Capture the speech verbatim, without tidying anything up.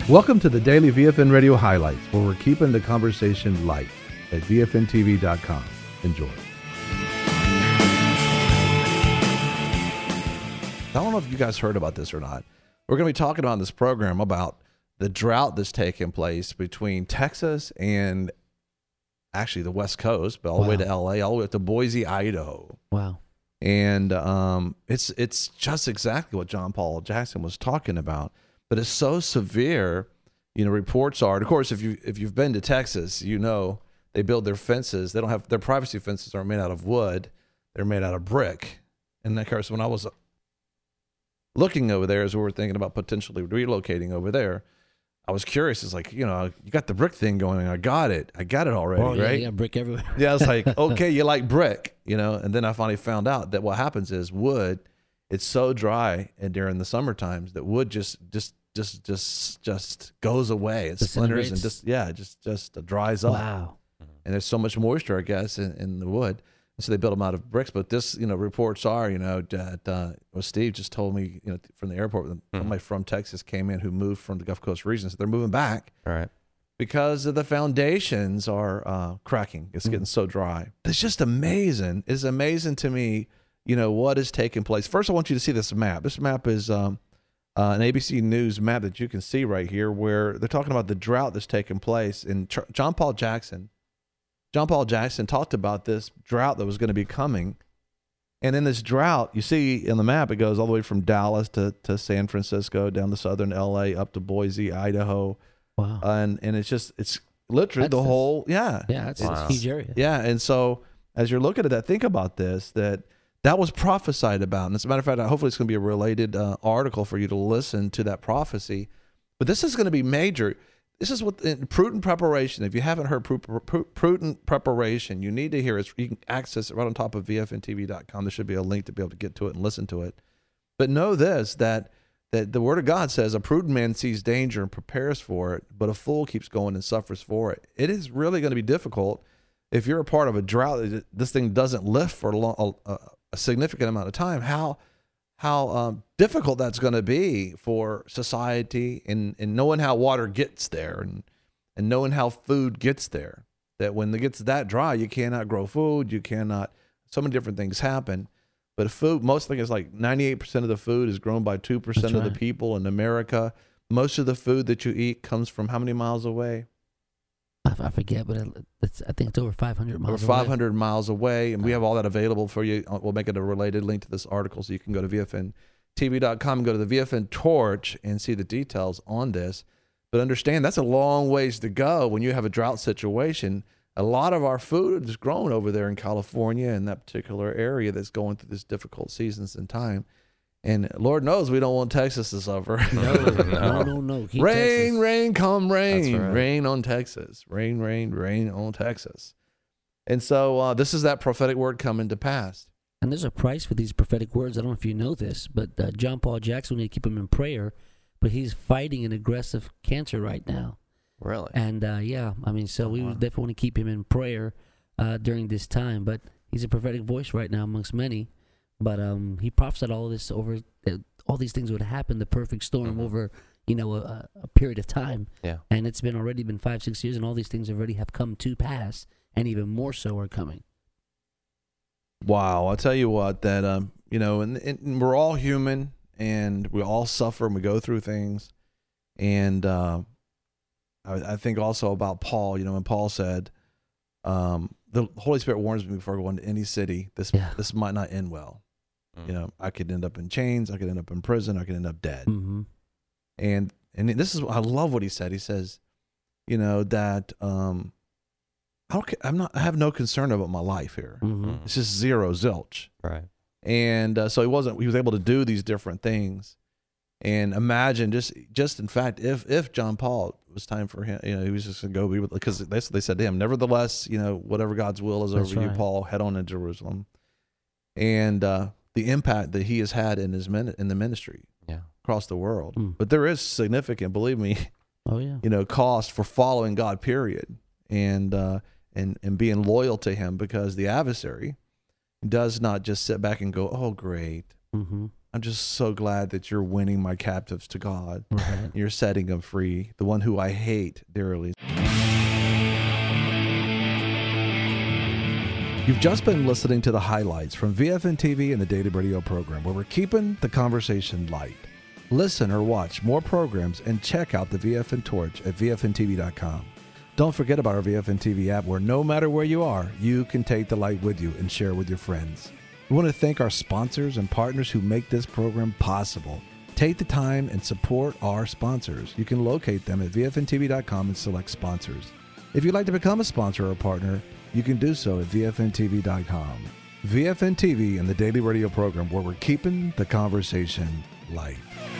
Welcome to the Daily V F N Radio Highlights, where we're keeping the conversation light at V F N T V dot com. Enjoy. I don't know if you guys heard about this or not. We're going to be talking on this program about the drought that's taking place between Texas and actually the West Coast, but all the Wow. way to L A, all the way up to Boise, Idaho. Wow. And um, it's it's just exactly what John Paul Jackson was talking about. But it's so severe, you know, reports are, and of course, if, you, if you've been to Texas, you know they build their fences. They don't have, their privacy fences aren't made out of wood. They're made out of brick. And of course, when I was looking over there as we were thinking about potentially relocating over there, I was curious. It's like, you know, you got the brick thing going. I got it. I got it already, Oh, yeah, right? you got brick everywhere. Yeah, I was like, okay, you like brick, you know? And then I finally found out that what happens is wood, it's so dry and during the summer times that wood just just just just just goes away. It splinters and just yeah, it just just dries up. Wow. And there's so much moisture, I guess, in, in the wood. And so they build them out of bricks. But this, you know, reports are, you know, that uh, well, Steve just told me, you know, from the airport, mm. somebody from Texas came in who moved from the Gulf Coast region. So they're moving back. All right. Because of the foundations are uh, cracking. It's mm. getting so dry. It's just amazing. It's amazing to me, you know, what is taking place. First, I want you to see this map. This map is um, uh, an A B C News map that you can see right here where they're talking about the drought that's taking place. And Ch- John Paul Jackson, John Paul Jackson talked about this drought that was going to be coming. And in this drought, you see in the map, it goes all the way from Dallas to, to San Francisco, down to southern L A, up to Boise, Idaho. Wow. Uh, and, and it's just, it's literally That's the whole, yeah. Yeah, that's Wow. a huge area. Yeah. And so as you're looking at that, think about this, that that was prophesied about. And as a matter of fact, hopefully it's going to be a related uh, article for you to listen to that prophecy. But this is going to be major. This is what in prudent preparation. If you haven't heard pru- pru- prudent preparation, you need to hear it. You can access it right on top of V F N T V dot com. There should be a link to be able to get to it and listen to it. But know this, that that the Word of God says a prudent man sees danger and prepares for it, but a fool keeps going and suffers for it. It is really going to be difficult if you're a part of a drought. This thing doesn't lift for a, long, a, a significant amount of time. How how um, difficult that's going to be for society and, and knowing how water gets there and, and knowing how food gets there. That when it gets that dry, you cannot grow food. You cannot, so many different things happen. But food, most things like ninety-eight percent of the food is grown by two percent That's of right. the people in America. Most of the food that you eat comes from how many miles away? I, I forget, but it- it's, I think it's over five hundred miles Over away. five hundred miles away. And we have all that available for you. We'll make it a related link to this article so you can go to V F N T V dot com and go to the V F N Torch and see the details on this. But understand that's a long ways to go when you have a drought situation. A lot of our food is grown over there in California in that particular area that's going through this difficult seasons and time. And Lord knows we don't want Texas to suffer. No, no, no, no. Keep rain, Texas. rain, come rain. That's right. Rain on Texas. Rain, rain, rain on Texas. And so uh, this is that prophetic word coming to pass. And there's a price for these prophetic words. I don't know if you know this, but uh, John Paul Jackson, we need to keep him in prayer, but he's fighting an aggressive cancer right now. Really? And uh, yeah, I mean, so we wow. would definitely want to keep him in prayer uh, during this time. But he's a prophetic voice right now amongst many. But um, he prophesied all of this over, uh, all these things would happen, the perfect storm Mhm. over, you know, a, a period of time. Yeah. And it's been already been five, six years, and all these things already have come to pass, and even more so are coming. Wow. I'll tell you what, that, um, you know, and, and we're all human and we all suffer and we go through things. And uh, I, I think also about Paul, you know, when Paul said, um, the Holy Spirit warns me before I go into any city, this, Yeah. this might not end well. Mm. You know, I could end up in chains. I could end up in prison. I could end up dead. Mm-hmm. And, and this is, I love what he said. He says, you know, that, um, I don't, ca- I'm not, I have no concern about my life here. Mm-hmm. It's just zero, zilch. Right. And uh, so he wasn't, he was able to do these different things. And imagine just, just in fact, if, if John Paul, it was time for him, you know, he was just going to go be with, because they, they said to him, nevertheless, you know, whatever God's will is That's over you, right. Paul, head on to Jerusalem. And uh, the impact that he has had in his min- in the ministry Yeah. across the world. Mm. But there is significant, believe me, Oh, yeah. you know, cost for following God, period. And, uh, and, and being loyal to him, because the adversary does not just sit back and go, oh, great. Mm-hmm. I'm just so glad that you're winning my captives to God. Right. You're setting them free, the one who I hate dearly. You've just been listening to the highlights from V F N T V and the Daily Radio program, where we're keeping the conversation light. Listen or watch more programs and check out the V F N Torch at V F N T V dot com. Don't forget about our V F N T V app, where no matter where you are, you can take the light with you and share with your friends. We want to thank our sponsors and partners who make this program possible. Take the time and support our sponsors. You can locate them at V F N T V dot com and select sponsors. If you'd like to become a sponsor or a partner, you can do so at V F N T V dot com. V F N T V and the Daily Radio program, where we're keeping the conversation light.